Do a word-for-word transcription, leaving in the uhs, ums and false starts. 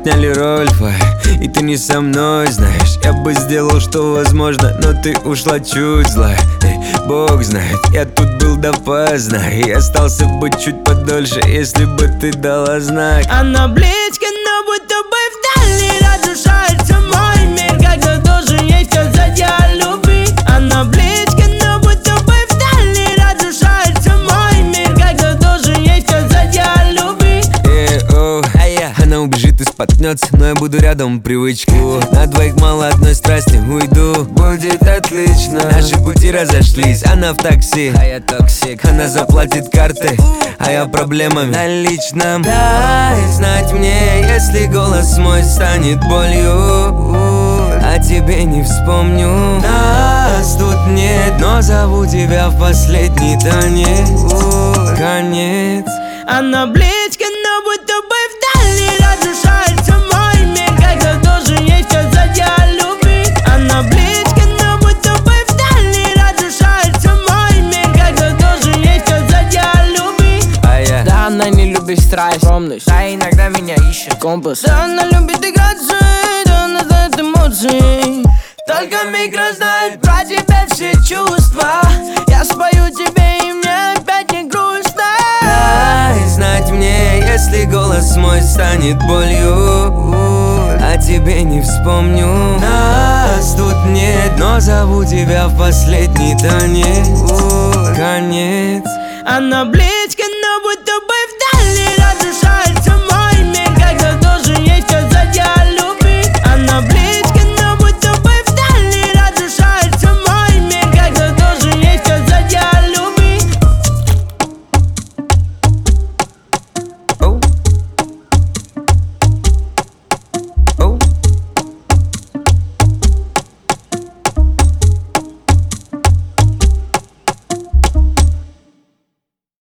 отняли роль твою, и ты не со мной, знаешь. Я бы сделал, что возможно, но ты ушла чуть злая. Эй, Бог знает, я тут был допоздна и остался бы чуть подольше, если бы ты дала знак. Она близко, но будто бы вдали разрушается мой мир, когда должен ей сказать я люби. Она близко, но будто бы вдали разрушается мой мир, когда должен ей сказать я люби. Э, о, она убежит и споткнется, но я буду рядом, привычка. На двоих мало одной страсти, уйду, будет отлично. Наши пути разошлись, она в такси, а я токсик. Она заплатит картой, а я проблемами наличным. Дай знать мне, если голос мой станет болью, а тебе не вспомню. Нас тут нет, но зову тебя в последний танец. Конец. Она близко, но будто бы вдали разрушается мой мир, когда должен ей сказать я люби. Она близко, но будто бы вдали разрушается мой мир, когда должен ей сказать я люби. А я Да, она не любит страсть, скромность, Да, иногда меня ищет компас. Да, она любит играться, да, она знает эмоции. Только микро знает про тебя все чувства. Я спою тебе, и мне опять не грустно. дай знать мне, если голос мой станет болью, а тебе не вспомню. Нас тут нет, но зову тебя в последний танец. Конец. Она близко,